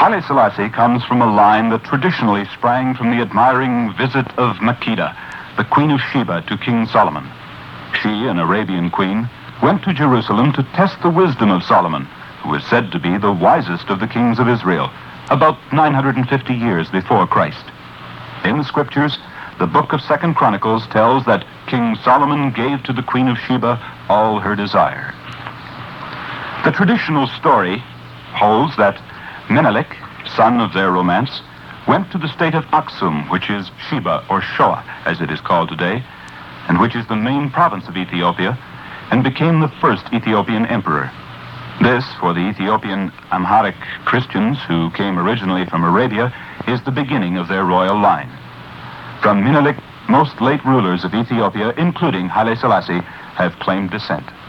Haile Selassie comes from a line that traditionally sprang from the admiring visit of Makeda, the Queen of Sheba, to King Solomon. She, an Arabian queen, went to Jerusalem to test the wisdom of Solomon, who was said to be the wisest of the kings of Israel, about 950 years before Christ. In the scriptures, the book of 2 Chronicles tells that King Solomon gave to the Queen of Sheba all her desire. The traditional story holds that Menelik, son of their romance, went to the state of Aksum, which is Sheba, or Shoa, as it is called today, and which is the main province of Ethiopia, and became the first Ethiopian emperor. This, for the Ethiopian Amharic Christians who came originally from Arabia, is the beginning of their royal line. From Menelik, most late rulers of Ethiopia, including Haile Selassie, have claimed descent.